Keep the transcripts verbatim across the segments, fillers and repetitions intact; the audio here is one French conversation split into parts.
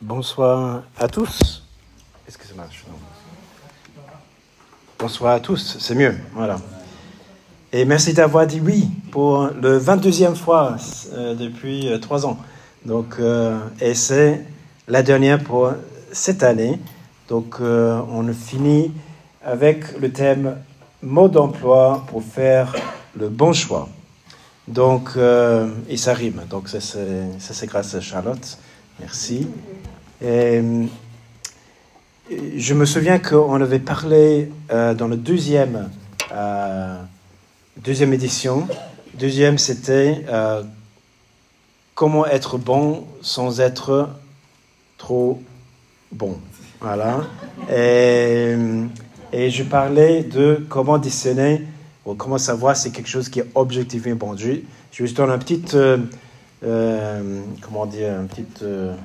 Bonsoir à tous. Est-ce que ça marche? Non. Bonsoir à tous, c'est mieux, voilà. Et merci d'avoir dit oui pour le vingt-deuxième fois euh, depuis euh, trois ans. Donc, euh, et c'est la dernière pour cette année. Donc, euh, on finit avec le thème mot d'emploi pour faire le bon choix. Donc, euh, et ça rime. Donc, ça c'est, ça, c'est grâce à Charlotte. Merci. Et, je me souviens qu'on avait parlé euh, dans la deuxième, euh, deuxième édition. Deuxième, c'était euh, comment être bon sans être trop bon. Voilà. Et, et je parlais de comment discerner ou comment savoir si c'est quelque chose qui est objectivement bon. Je, je vous donne un petit, euh, euh, comment dire, un petit euh,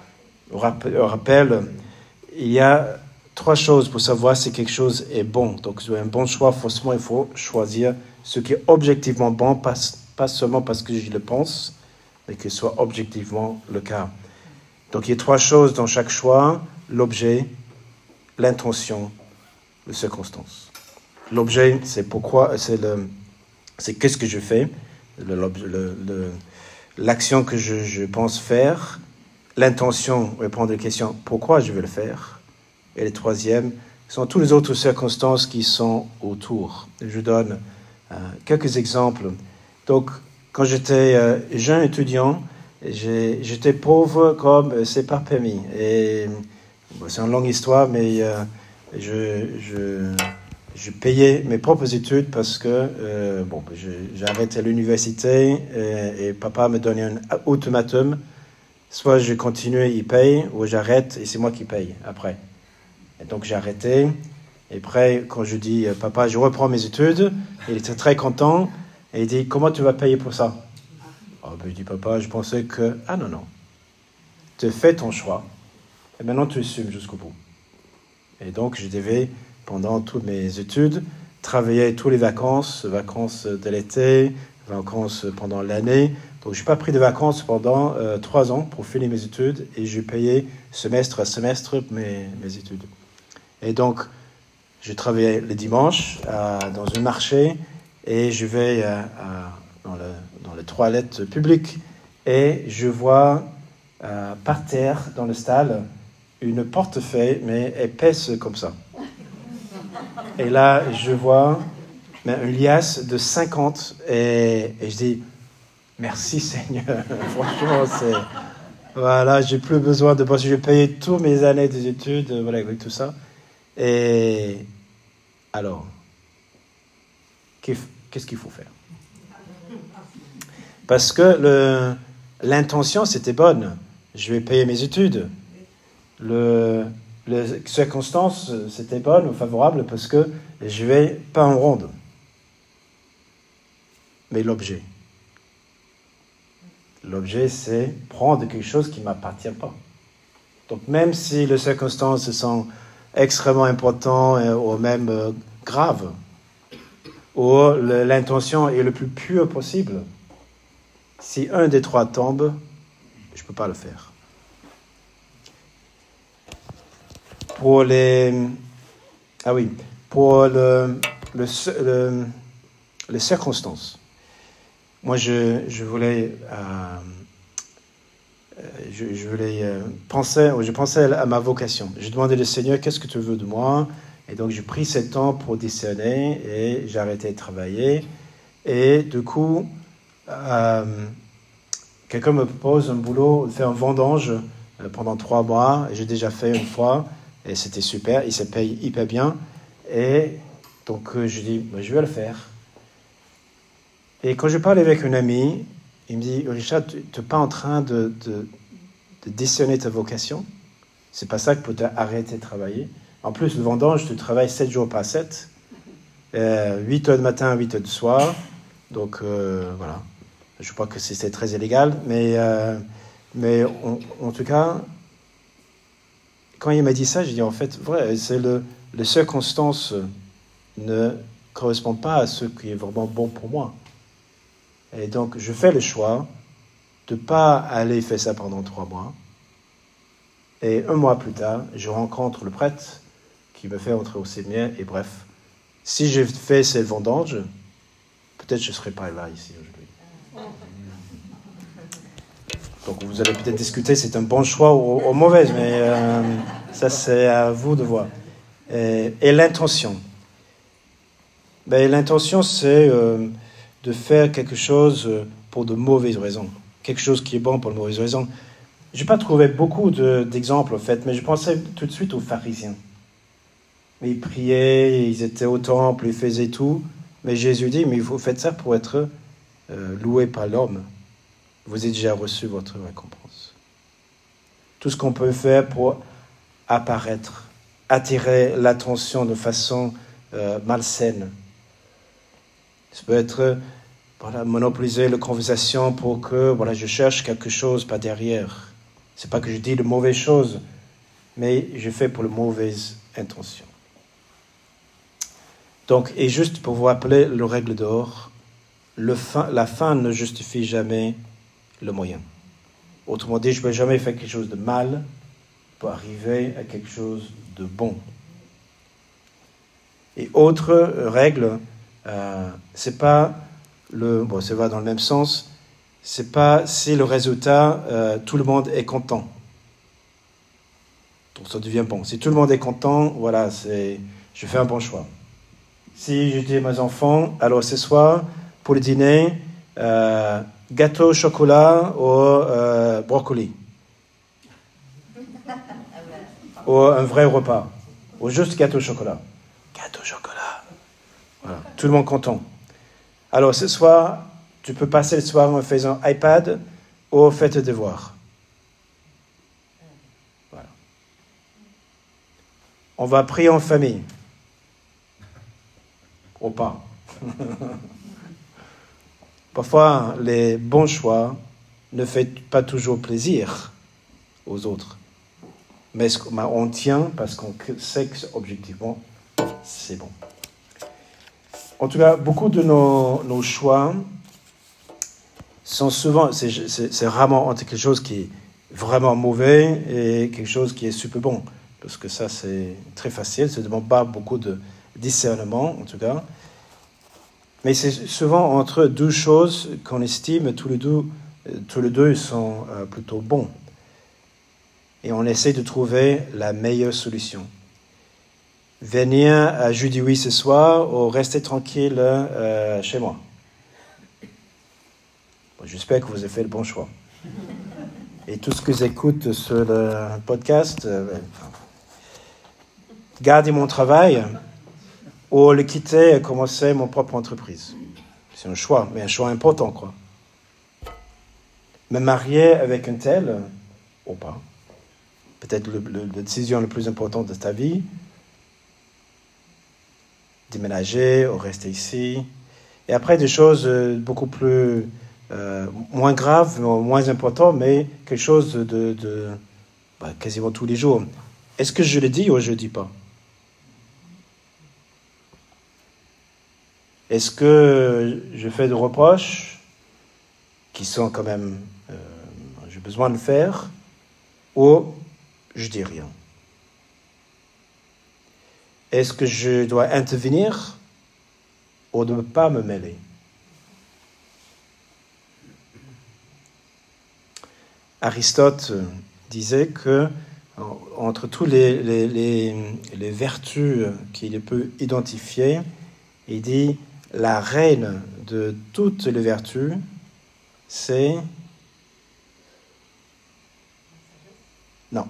rappel. Il y a trois choses pour savoir si quelque chose est bon. Donc, un bon choix, forcément, il faut choisir ce qui est objectivement bon, pas, pas seulement parce que je le pense, mais que ce soit objectivement le cas. Donc, il y a trois choses dans chaque choix: l'objet, l'intention, les circonstances. L'objet, c'est pourquoi, c'est le, c'est qu'est-ce que je fais, le, le, le, l'action que je, je pense faire. L'intention, répondre aux questions, pourquoi je vais le faire. Et le troisième, sont toutes les autres circonstances qui sont autour. Je donne euh, quelques exemples. Donc, quand j'étais euh, jeune étudiant, j'ai, j'étais pauvre comme c'est pas permis. Et bon, c'est une longue histoire, mais euh, je, je, je payais mes propres études parce que euh, bon, je, j'ai arrêté l'université et, et papa me donnait un ultimatum. Soit je continue, il paye, ou j'arrête et c'est moi qui paye après. Et donc j'ai arrêté. Et après, quand je dis « Papa, je reprends mes études », il était très content. Et il dit « Comment tu vas payer pour ça ?» Oh, ben, je dis « Papa, je pensais que… » Ah non, non. Tu fais ton choix. Et maintenant, tu assumes jusqu'au bout. Et donc, je devais, pendant toutes mes études, travailler toutes les vacances, vacances de l'été, vacances pendant l'année. Donc, je n'ai pas pris de vacances pendant euh, trois ans pour finir mes études et j'ai payé semestre à semestre mes, mes études. Et donc, je travaillais le dimanche euh, dans un marché et je vais euh, dans, le, dans les toilettes publiques et je vois euh, par terre dans le stade une portefeuille, mais épaisse comme ça. Et là, je vois mais, une liasse de cinquante et, et je dis... Merci Seigneur, franchement, c'est... Voilà, j'ai plus besoin de... Parce que j'ai payé toutes mes années d'études, voilà, avec tout ça. Et alors, qu'est-ce qu'il faut faire? Parce que le, l'intention, c'était bonne. Je vais payer mes études. Le, les circonstances, c'était bonne ou favorable parce que je vais pas en ronde. Mais l'objet... L'objet, c'est prendre quelque chose qui ne m'appartient pas. Donc, même si les circonstances sont extrêmement importantes ou même euh, graves, ou l'intention est le plus pure possible, si un des trois tombe, je ne peux pas le faire. Pour les... Ah oui, pour le, le, le, les circonstances. Moi, je, je voulais, euh, je, je voulais euh, penser, je pensais à ma vocation. Je demandais au Seigneur, qu'est-ce que tu veux de moi? Et donc, j'ai pris ce temps pour discerner et j'ai arrêté de travailler. Et du coup, euh, quelqu'un me propose un boulot, faire un vendange pendant trois mois. J'ai déjà fait une fois et c'était super. Il se paye hyper bien. Et donc, je dis, je vais le faire. Et quand je parle avec un ami, il me dit « Richard, tu n'es pas en train de, de, de discerner ta vocation. C'est pas ça que peut t'arrêter de travailler. En plus, le vendange, tu travailles sept jours par sept, euh, huit heures du matin, huit heures du soir. Donc, euh, voilà. Je crois que c'est, c'est très illégal. Mais, euh, mais on, en tout cas, quand il m'a dit ça, j'ai dit en fait, vrai, c'est le, les circonstances ne correspondent pas à ce qui est vraiment bon pour moi. Et donc, je fais le choix de ne pas aller faire ça pendant trois mois Et un mois plus tard, je rencontre le prêtre qui me fait entrer au séminaire. Et bref, si j'ai fait ces vendanges, peut-être je ne serais pas là ici aujourd'hui. Donc vous allez peut-être discuter, c'est un bon choix ou, ou mauvais, mais euh, ça c'est à vous de voir. Et, et l'intention. Ben, l'intention, c'est euh, de faire quelque chose pour de mauvaises raisons. Quelque chose qui est bon pour de mauvaises raisons. Je n'ai pas trouvé beaucoup de, d'exemples, en fait, mais je pensais tout de suite aux pharisiens. Ils priaient, ils étaient au temple, ils faisaient tout. Mais Jésus dit, mais vous faites ça pour être euh, loué par l'homme. Vous avez déjà reçu votre récompense. Tout ce qu'on peut faire pour apparaître, attirer l'attention de façon euh, malsaine. Ça peut être voilà, monopoliser la conversation pour que voilà, je cherche quelque chose par derrière. Ce n'est pas que je dis de mauvaises choses, mais je fais pour de mauvaises intentions. Donc, et juste pour vous rappeler la règle d'or, le fin, la fin ne justifie jamais le moyen. Autrement dit, je ne peux jamais faire quelque chose de mal pour arriver à quelque chose de bon. Et autre règle, euh, c'est pas le, bon, ça va dans le même sens, c'est pas si le résultat, euh, tout le monde est content. Donc ça devient bon. Si tout le monde est content, voilà, c'est, je fais un bon choix. Si je dis à mes enfants, alors ce soir, pour le dîner, euh, gâteau au chocolat ou euh, brocoli. Ou un vrai repas. Ou juste gâteau au chocolat. Gâteau au chocolat. Voilà. Tout le monde content. Alors ce soir, tu peux passer le soir en faisant iPad ou faites tes devoirs. Voilà. On va prier en famille. Ou pas. Parfois, les bons choix ne font pas toujours plaisir aux autres. Mais on tient parce qu'on sait que objectivement, c'est bon. En tout cas, beaucoup de nos, nos choix sont souvent, c'est, c'est, c'est rarement entre quelque chose qui est vraiment mauvais et quelque chose qui est super bon. Parce que ça, c'est très facile, ça ne demande pas beaucoup de discernement, en tout cas. Mais c'est souvent entre deux choses qu'on estime tous les deux, tous les deux sont euh, plutôt bons. Et on essaie de trouver la meilleure solution. Venir à Jeudi oui ce soir ou rester tranquille euh, chez moi. Bon, j'espère que vous avez fait le bon choix. Et tout ce que j'écoute sur le podcast, euh, garder mon travail ou le quitter et commencer mon propre entreprise. C'est un choix, mais un choix important, quoi. Me marier avec un tel, ou pas. Peut-être le, le, la décision la plus importante de ta vie. Déménager ou rester ici. Et après, des choses beaucoup plus, euh, moins graves, moins importantes, mais quelque chose de, de bah, quasiment tous les jours. Est-ce que je le dis ou je ne le dis pas? Est-ce que je fais des reproches qui sont quand même, euh, j'ai besoin de faire, ou je dis rien? Est-ce que je dois intervenir ou ne pas me mêler? Aristote disait que entre tous les, les, les, les vertus qu'il peut identifier, il dit la reine de toutes les vertus, c'est... Non.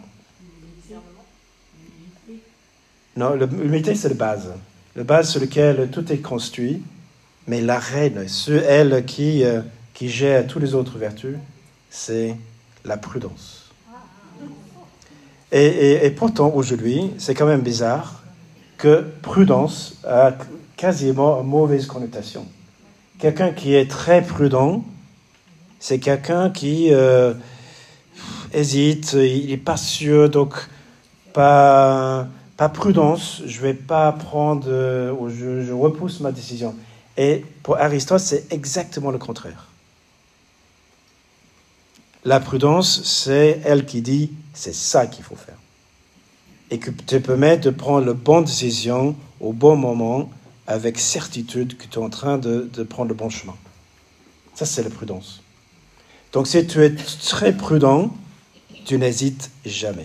Non, l'humilité, c'est la base. La base sur laquelle tout est construit. Mais la reine, c'est elle qui, euh, qui gère toutes les autres vertus, c'est la prudence. Et, et, et pourtant, aujourd'hui, c'est quand même bizarre que prudence a quasiment une mauvaise connotation. Quelqu'un qui est très prudent, c'est quelqu'un qui euh, hésite, il n'est pas sûr, donc pas, pas prudence, je ne vais pas prendre, euh, ou je, je repousse ma décision. Et pour Aristote, c'est exactement le contraire. La prudence, c'est elle qui dit, c'est ça qu'il faut faire. Et qui te permet de prendre la bonne décision au bon moment, avec certitude que tu es en train de, de prendre le bon chemin. Ça, c'est la prudence. Donc, si tu es très prudent, tu n'hésites jamais.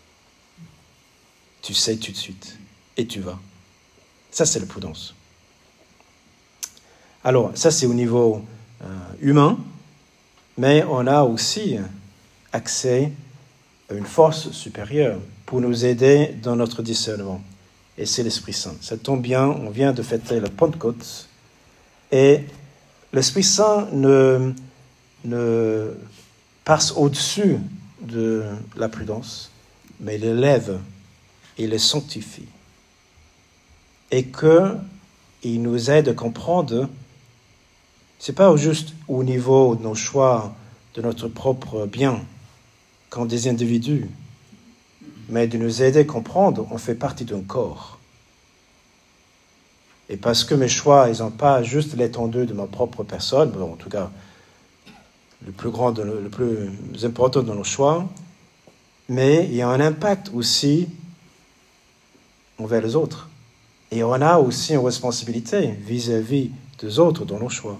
Tu sais tout de suite. Et tu vas. Ça, c'est la prudence. Alors, ça, c'est au niveau euh, humain, mais on a aussi accès à une force supérieure pour nous aider dans notre discernement. Et c'est l'Esprit Saint. Ça tombe bien, on vient de fêter la Pentecôte, et l'Esprit Saint ne, ne passe au-dessus de la prudence, mais il l'élève, il le sanctifie. Et qu'il nous aide à comprendre, ce n'est pas juste au niveau de nos choix, de notre propre bien, comme des individus, mais de nous aider à comprendre, on fait partie d'un corps. Et parce que mes choix, ils n'ont pas juste l'étendue de ma propre personne, bon, en tout cas, le plus grand, de, le plus important de nos choix, mais il y a un impact aussi envers les autres. Et on a aussi une responsabilité vis-à-vis des autres dans nos choix,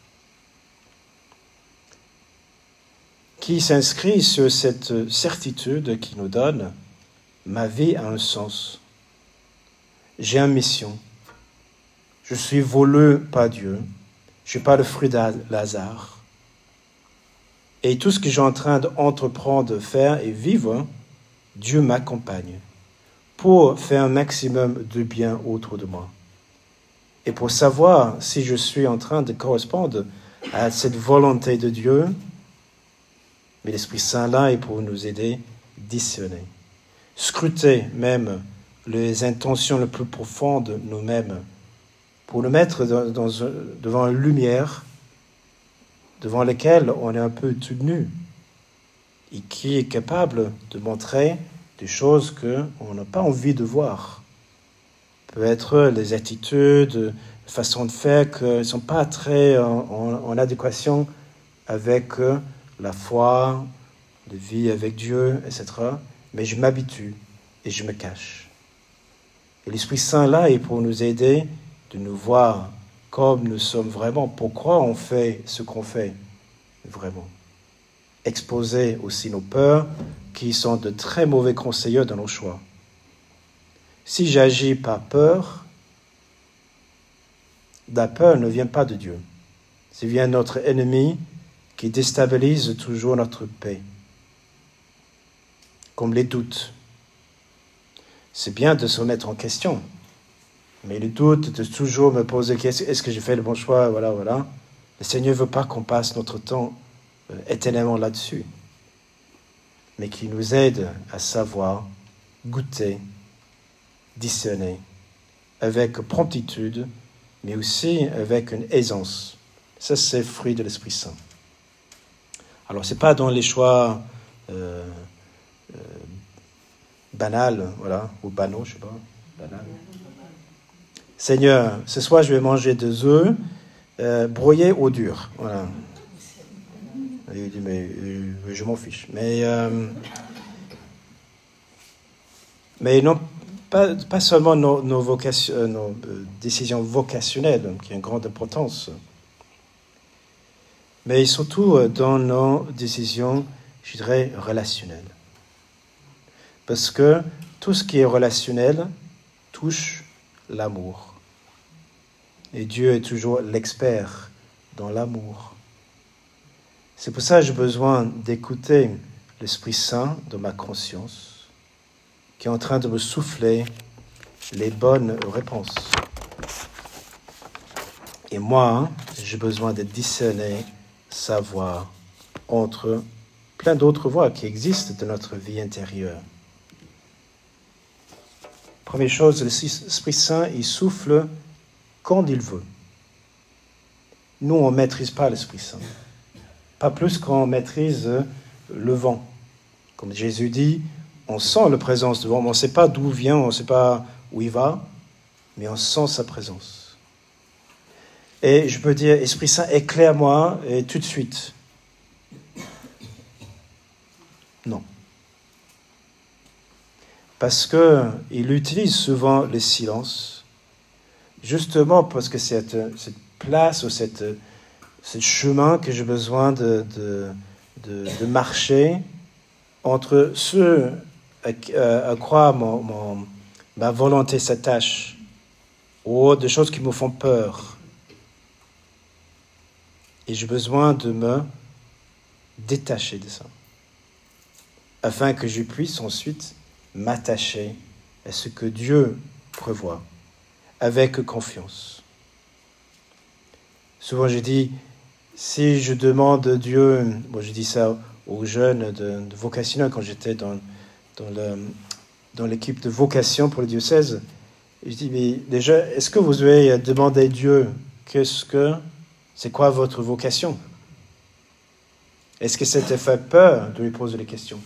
qui s'inscrit sur cette certitude qui nous donne « ma vie a un sens, j'ai une mission, je suis voulu par Dieu, je ne suis pas le fruit de hasard. Et tout ce que je suis en train d'entreprendre, de faire et vivre, Dieu m'accompagne pour faire un maximum de bien autour de moi. Et pour savoir si je suis en train de correspondre à cette volonté de Dieu, mais l'Esprit Saint là est pour nous aider à discerner, scruter même les intentions les plus profondes de nous-mêmes, pour nous mettre dans, dans, devant une lumière devant laquelle on est un peu tout nu et qui est capable de montrer des choses qu'on n'a pas envie de voir. Peut-être les attitudes, les façons de faire qui ne sont pas très en, en, en adéquation avec la foi, la vie avec Dieu, et cetera. Mais je m'habitue et je me cache. Et l'Esprit Saint là est pour nous aider de nous voir comme nous sommes vraiment. Pourquoi on fait ce qu'on fait vraiment? Exposer aussi nos peurs qui sont de très mauvais conseillers dans nos choix. Si j'agis par peur, la peur ne vient pas de Dieu. C'est vient notre ennemi qui déstabilise toujours notre paix. Comme les doutes. C'est bien de se remettre en question. Mais le doute de toujours me poser est-ce que j'ai fait le bon choix, voilà, voilà. Le Seigneur ne veut pas qu'on passe notre temps euh, éternellement là-dessus, mais qui nous aide à savoir, goûter, discerner, avec promptitude, mais aussi avec une aisance. Ça, c'est le fruit de l'Esprit Saint. Alors, ce n'est pas dans les choix euh, euh, banals, voilà, ou banaux, je ne sais pas, banals. Seigneur, ce soir, je vais manger des œufs euh, brouillés au dur. Voilà. Il dit, mais euh, je m'en fiche. Mais, euh, mais non, pas, pas seulement nos, nos, vocation, nos euh, décisions vocationnelles, qui ont une grande importance, mais surtout dans nos décisions, je dirais, relationnelles. Parce que tout ce qui est relationnel touche l'amour. Et Dieu est toujours l'expert dans l'amour. C'est pour ça que j'ai besoin d'écouter l'Esprit Saint dans ma conscience, qui est en train de me souffler les bonnes réponses. Et moi, j'ai besoin de discerner sa voix entre plein d'autres voix qui existent dans notre vie intérieure. Première chose, l'Esprit Saint, il souffle quand il veut. Nous, on ne maîtrise pas l'Esprit Saint. Pas plus qu'on maîtrise le vent. Comme Jésus dit, on sent la présence du vent, mais on ne sait pas d'où il vient, on ne sait pas où il va, mais on sent sa présence. Et je peux dire, Esprit Saint, éclaire-moi, et tout de suite. Non. Parce qu'il utilise souvent le silence, justement parce que cette, cette place ou cette, ce chemin que j'ai besoin de, de, de, de marcher entre ceux à, à quoi mon, mon, ma volonté s'attache, ou des choses qui me font peur. Et j'ai besoin de me détacher de ça, afin que je puisse ensuite m'attacher à ce que Dieu prévoit, avec confiance. Souvent je dis, si je demande à Dieu, moi je dis ça aux jeunes de, de vocationnels quand j'étais dans, dans, le, dans l'équipe de vocation pour le diocèse, je dis, mais déjà, est-ce que vous avez demandé à Dieu, qu'est-ce que, c'est quoi votre vocation? Est-ce que ça te fait peur de lui poser les questions?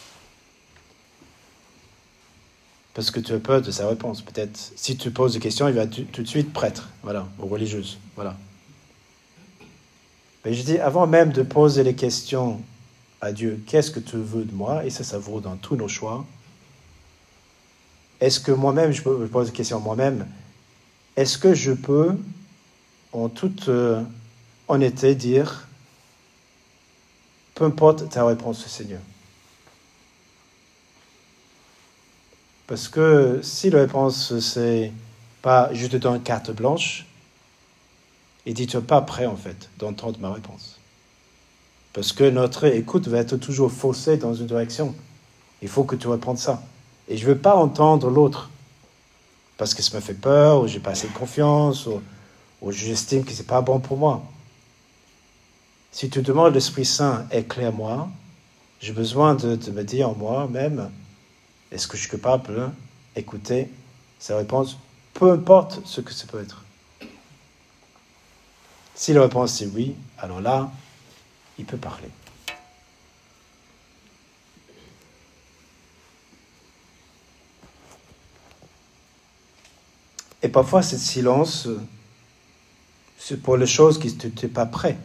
Parce que tu as peur de sa réponse. Peut-être, si tu poses des questions, il va tout, tout de suite prêtre, voilà, ou religieuse, voilà. Mais je dis, avant même de poser les questions à Dieu, qu'est-ce que tu veux de moi? Et ça, ça vaut dans tous nos choix. Est-ce que moi-même, je peux me poser des questions à moi-même, est-ce que je peux, en toute euh, honnêteté, dire, peu importe ta réponse, Seigneur. Parce que si la réponse, c'est pas je te donne carte blanche, et dis tu n'es pas prêt, en fait, d'entendre ma réponse. Parce que notre écoute va être toujours faussée dans une direction. Il faut que tu répondes ça. Et je ne veux pas entendre l'autre, parce que ça me fait peur, ou j'ai pas assez de confiance, ou, ou j'estime que ce n'est pas bon pour moi. Si tu demandes l'Esprit Saint, éclaire-moi, j'ai besoin de, de me dire en moi-même, est-ce que je suis capable d'écouter sa réponse, peu importe ce que ça peut être. Si la réponse est oui, alors là, il peut parler. Et parfois, ce silence, c'est pour les choses qui tu n'es pas prêt.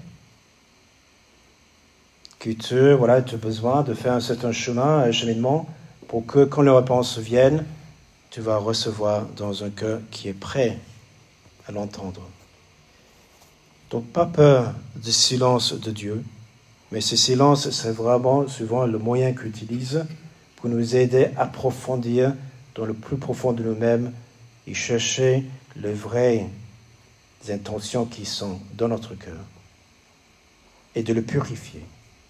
Que tu voilà, tu as besoin de faire un certain chemin, un cheminement, pour que quand les réponses viennent, tu vas recevoir dans un cœur qui est prêt à l'entendre. Donc, pas peur du silence de Dieu, mais ce silence, c'est vraiment souvent le moyen qu'il utilise pour nous aider à approfondir dans le plus profond de nous-mêmes et chercher les vraies intentions qui sont dans notre cœur et de le purifier.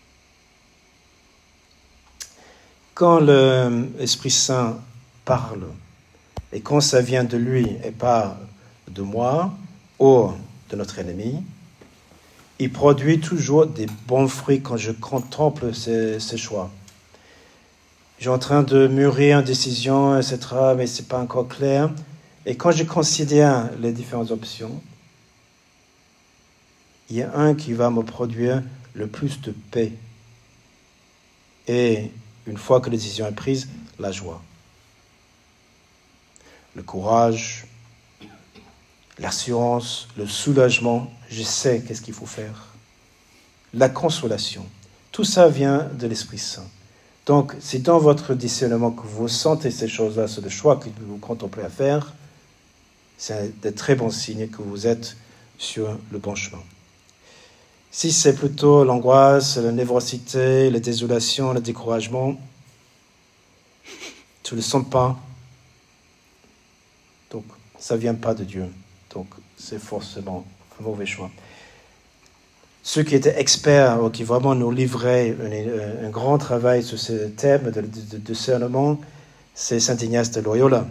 Quand l'Esprit Saint parle, et quand ça vient de lui et pas de moi ou de notre ennemi, il produit toujours des bons fruits quand je contemple ses, ses choix. Je suis en train de mûrir une décision, et cetera, mais ce n'est pas encore clair. Et quand je considère les différentes options, il y a un qui va me produire le plus de paix. Et une fois que la décision est prise, la joie, le courage, l'assurance, le soulagement, je sais qu'est-ce qu'il faut faire. La consolation, tout ça vient de l'Esprit Saint. Donc, c'est dans votre discernement que vous sentez ces choses-là, c'est le choix que vous contemplez à faire, c'est de très bons signes que vous êtes sur le bon chemin. Si c'est plutôt l'angoisse, la névrosité, la désolation, le découragement, tu ne le sens pas, donc ça ne vient pas de Dieu. Donc c'est forcément un mauvais choix. Ceux qui étaient experts, ou qui vraiment nous livraient un, un grand travail sur ce thème de, de, de discernement, c'est Saint Ignace de Loyola.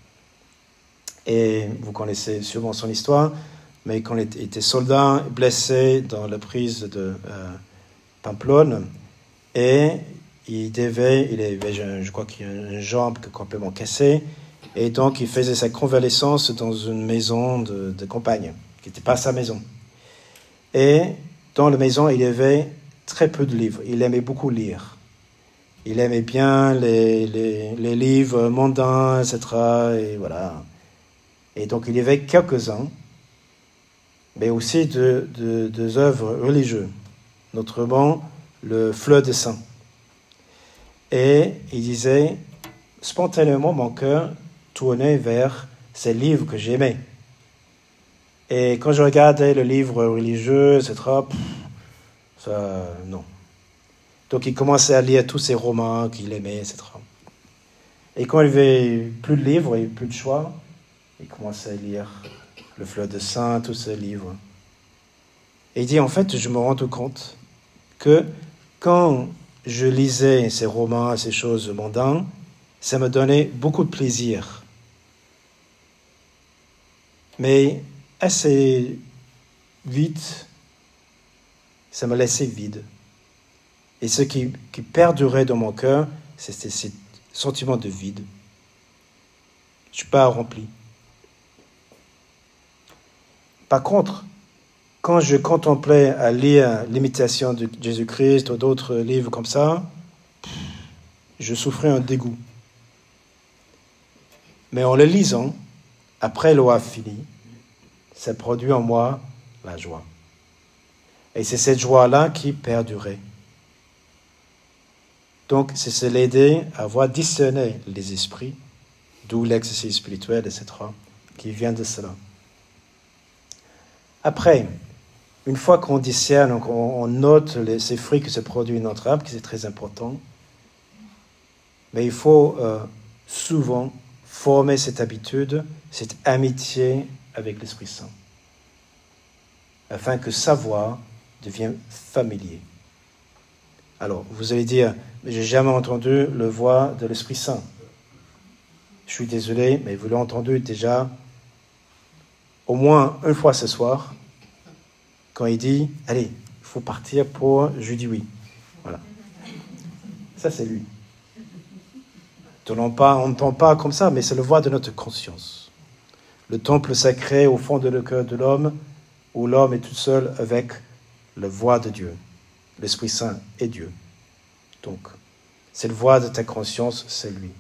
Et vous connaissez sûrement son histoire, mais quand il était soldat, blessé dans la prise de euh, Pamplonne, et il devait, il avait, je crois qu'il a une jambe complètement cassée, et donc il faisait sa convalescence dans une maison de, de campagne, qui n'était pas sa maison. Et dans la maison, il y avait très peu de livres. Il aimait beaucoup lire. Il aimait bien les, les, les livres mondains, et cetera. Et voilà. Et donc il y avait quelques-uns, mais aussi de, de, de œuvres religieuses, notamment le Fleur des Saints. Et il disait, spontanément, mon cœur tournait vers ces livres que j'aimais. Et quand je regardais le livre religieux, et cetera, pff, ça, non. Donc il commençait à lire tous ces romans qu'il aimait, et cetera. Et quand il n'y avait plus de livres et plus de choix, il commençait à lire Le Fleuve de Saint, tous ces livres. Et il dit, en fait, je me rends compte que quand je lisais ces romans, ces choses mondaines, ça me donnait beaucoup de plaisir. Mais assez vite, ça me laissait vide. Et ce qui, qui perdurait dans mon cœur, c'était ce sentiment de vide. Je ne suis pas rempli. Par contre, quand je contemplais à lire l'imitation de Jésus-Christ ou d'autres livres comme ça, je souffrais un dégoût. Mais en le lisant, après l'avoir fini, ça produit en moi la joie. Et c'est cette joie-là qui perdurait. Donc, c'est se l'aider à voir discerner les esprits, d'où l'exercice spirituel, et cetera, qui vient de cela. Après, une fois qu'on discerne, on, on note les, ces fruits que se produit notre âme, qui c'est très important, mais il faut euh, souvent former cette habitude, cette amitié avec l'Esprit Saint, afin que savoir devienne familier. Alors, vous allez dire, mais j'ai jamais entendu le voix de l'Esprit Saint. Je suis désolé, mais vous l'avez entendu déjà au moins une fois ce soir, quand il dit, allez, il faut partir pour je dis oui. Voilà. Ça, c'est lui. On n'entend pas comme ça, mais c'est le voix de notre conscience. Le temple sacré au fond de le cœur de l'homme, où l'homme est tout seul avec la voix de Dieu. L'Esprit Saint est Dieu. Donc, c'est le voix de ta conscience, c'est lui.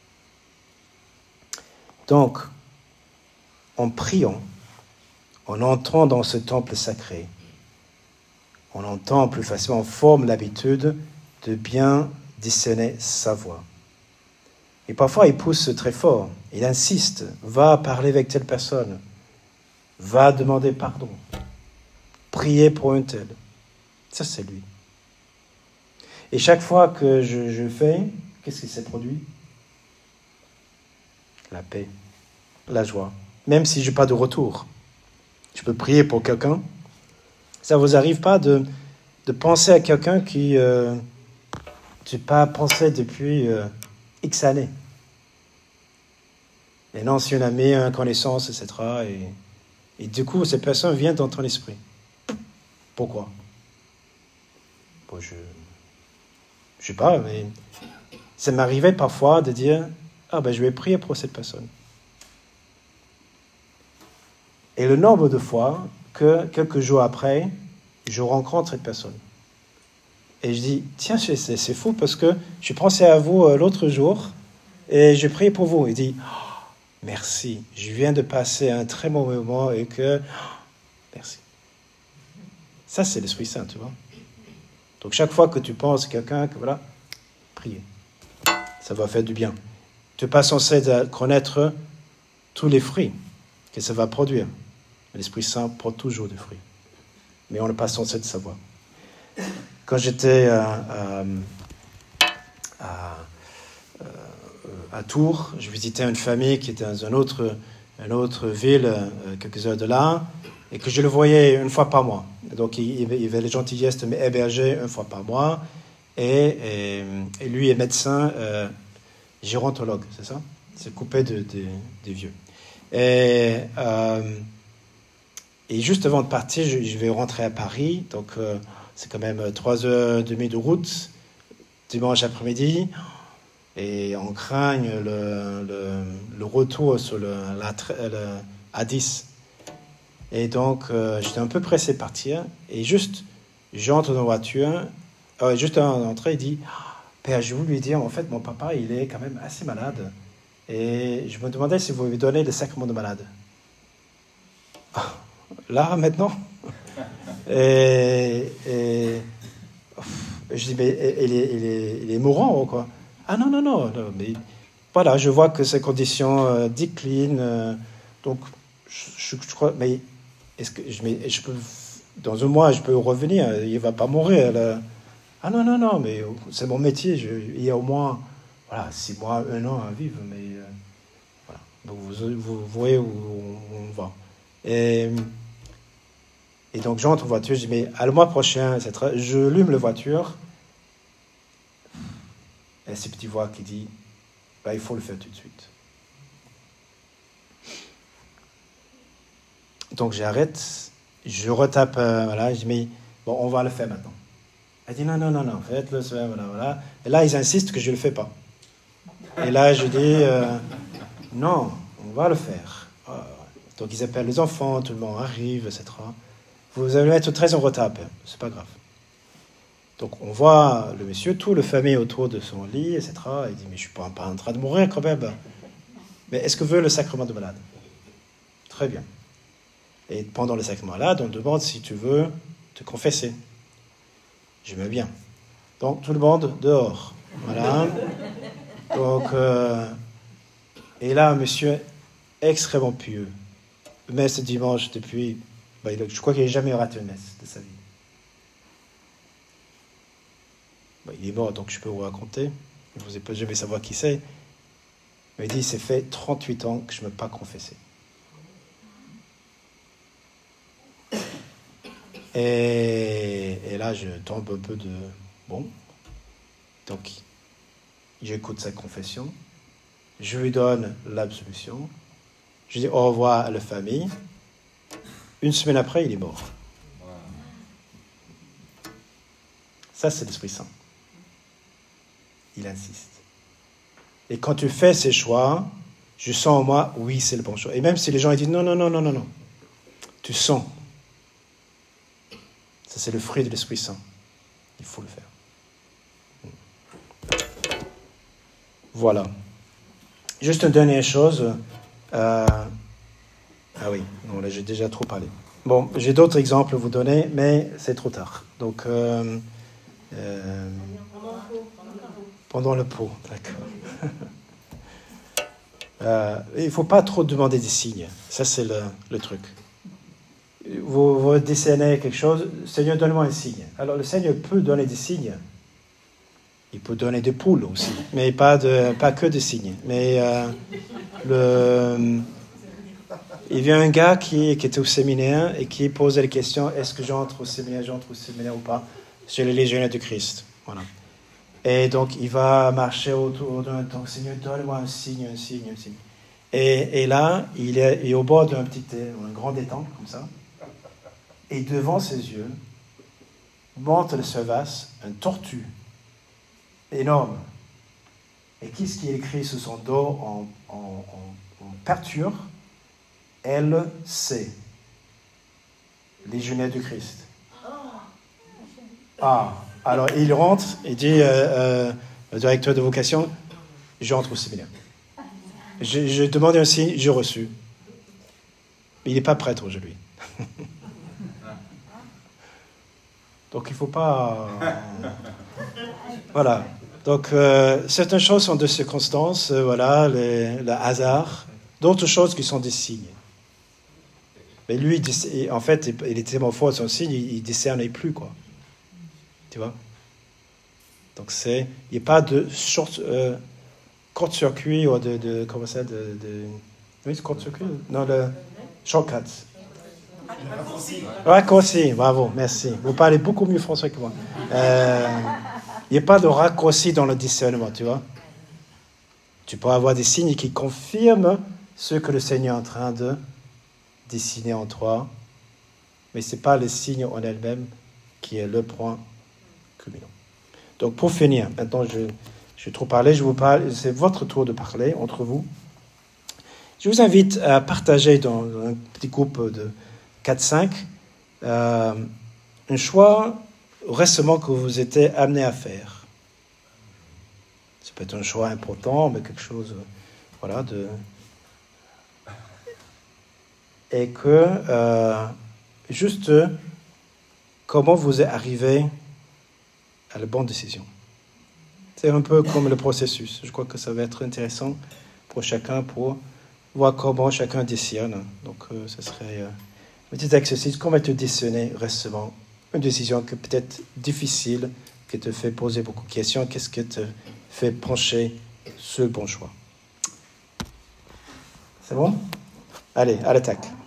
Donc, en priant, on entend dans ce temple sacré, on entend plus facilement, on forme l'habitude de bien discerner sa voix. Et parfois, il pousse très fort, il insiste, va parler avec telle personne, va demander pardon, prier pour une telle. Ça, c'est lui. Et chaque fois que je, je fais, qu'est-ce qui s'est produit? La paix, la joie. Même si je n'ai pas de retour. Je peux prier pour quelqu'un. Ça ne vous arrive pas de, de penser à quelqu'un qui euh, tu n'as pas pensé depuis euh, X années. Et non, si on a mis une connaissance, et cetera. Et, et du coup, cette personne vient dans ton esprit. Pourquoi? Bon, je... Je sais pas, mais ça m'arrivait parfois de dire « Ah ben, je vais prier pour cette personne. » Et le nombre de fois que, quelques jours après, je rencontre cette personne. Et je dis « Tiens, c'est, c'est fou parce que je pensais à vous euh, l'autre jour et j'ai prié pour vous. » Il dit oh, « Merci, je viens de passer un très bon moment et que... Oh, merci. » Ça, c'est l'Esprit Saint, tu vois. Donc, chaque fois que tu penses à quelqu'un, que voilà, priez. Ça va faire du bien. Tu n'es pas censé connaître tous les fruits que ça va produire. L'Esprit Saint prend toujours des fruits. Mais on n'est pas censé le savoir. Quand j'étais à, à, à, à Tours, je visitais une famille qui était dans une autre, une autre ville, quelques heures de là, et que je le voyais une fois par mois. Donc, il, il avait la gentillesse de m'héberger une fois par mois. Et, et, et lui est médecin, euh, gérontologue, c'est ça? C'est coupé de, de, des vieux. Et, euh, et juste avant de partir, je, je vais rentrer à Paris. Donc, euh, c'est quand même trois heures et demie de route, dimanche après-midi. Et on craint le, le, le retour sur le, la, le A dix. Et donc, euh, j'étais un peu pressé de partir. Et juste, j'entre dans la voiture. Euh, juste à l'entrée, il dit « Père, je voulais lui dire, en fait, mon papa, il est quand même assez malade. Et je me demandais si vous lui donnez le sacrement de malade. » Là, maintenant et, et je dis « Mais il est, il est, il est mourant, ou quoi ?» Ah non, non, non, non, mais voilà, je vois que ses conditions euh, déclinent. Euh, donc, je, je, je crois, mais est-ce que je, mais, je peux, dans un mois, je peux revenir, il ne va pas mourir. Là. Ah non, non, non, mais c'est mon métier, je, il y a au moins voilà, six mois, un an à vivre, mais euh, voilà, donc vous, vous voyez où on, on va. Et, et donc, j'entre en voiture, je dis, mais à le mois prochain, et cetera, je allume la voiture, et cette petite voix qui dit, bah, il faut le faire tout de suite. Donc j'arrête, je retape, euh, voilà, je dis, mais bon, on va le faire maintenant. Elle dit, non, non, non, non, faites-le, voilà, voilà. Et là, ils insistent que je ne le fais pas. Et là, je dis, euh, non, on va le faire. Donc ils appellent les enfants, tout le monde arrive, et cetera. Vous allez être très en retard, c'est pas grave. Donc on voit le monsieur, tout le famille autour de son lit, et cetera. Il dit, mais je ne suis pas, pas en train de mourir quand même. Mais est-ce que veut le sacrement de malade? Très bien. Et pendant le sacrement malade, on demande si tu veux te confesser. Je mets bien. Donc tout le monde dehors. Voilà. Donc, euh, et là, un monsieur extrêmement pieux. Messe dimanche depuis, bah, je crois qu'il n'a jamais raté une messe de sa vie. Bah, il est mort, donc je peux vous raconter. Vous n'allez pas jamais savoir qui c'est. Mais il dit, c'est fait trente-huit ans que je ne me suis pas confessé. Et, et là, je tombe un peu de... Bon. Donc, j'écoute sa confession. Je lui donne l'absolution. Je dis au revoir à la famille. Une semaine après, il est mort. Ça, c'est l'Esprit Saint. Il insiste. Et quand tu fais ces choix, je sens en moi, oui, c'est le bon choix. Et même si les gens ils disent non, non, non, non, non, non. Tu sens. Ça, c'est le fruit de l'Esprit Saint. Il faut le faire. Voilà. Juste une dernière chose. Euh... Ah oui, non, là, j'ai déjà trop parlé. Bon, j'ai d'autres exemples à vous donner, mais c'est trop tard. Donc, euh... Euh... pendant le pot, d'accord. euh, il ne faut pas trop demander des signes. Ça, c'est le, le truc. Vous, vous décernez quelque chose, Seigneur, donne-moi un signe. Alors, le Seigneur peut donner des signes. Il peut donner des poules aussi, mais pas, de, pas que des signes. Mais euh, le, il y a un gars qui, qui était au séminaire et qui posait la question, est-ce que j'entre au séminaire, j'entre au séminaire ou pas, chez les légionnaires de Christ. Voilà. Et donc, il va marcher autour d'un temps, Seigneur, donne-moi un signe, un signe, un signe. Et, et là, il est, il est au bord d'un petit, un grand étang, comme ça. Et devant ses yeux, monte le Servas, un tortue énorme. Et qu'est-ce qui est écrit sur son dos en, en, en, en peinture? L C. Légionnaire du Christ. Ah, alors il rentre et dit, euh, euh, le directeur de vocation, j'entre au séminaire. Je, je demandais aussi, j'ai reçu. Mais il n'est pas prêtre aujourd'hui. Donc il ne faut pas... Euh, voilà. Donc euh, certaines choses sont de circonstances, euh, voilà, les, le hasard. D'autres choses qui sont des signes. Mais lui, en fait, il était tellement fort à son signe, il ne discernait plus, quoi. Tu vois? Donc c'est... Il n'y a pas de short, euh, court-circuit ou de, de... Comment ça? De, de, oui, court-circuit? Non, le shortcut. Raccourci. Raccourci, bravo, merci. Vous parlez beaucoup mieux français que moi. Euh, il n'y a pas de raccourci dans le discernement, tu vois. Tu peux avoir des signes qui confirment ce que le Seigneur est en train de dessiner en toi, mais ce n'est pas le signe en elle-même qui est le point culminant. Donc pour finir, maintenant je, je vais trop parler, je vous parle, c'est votre tour de parler entre vous. Je vous invite à partager dans un petit groupe de quatre cinq euh, un choix récemment que vous étiez amené à faire. Ça peut être un choix important, mais quelque chose, voilà, de... Et que, euh, juste, comment vous êtes arrivé à la bonne décision. C'est un peu comme le processus. Je crois que ça va être intéressant pour chacun pour voir comment chacun décide. Donc, euh, ce serait euh, un petit exercice. Comment te décider récemment une décision qui est peut-être difficile, qui te fait poser beaucoup de questions. Qu'est-ce qui te fait pencher sur le bon choix? C'est bon? Allez, à l'attaque.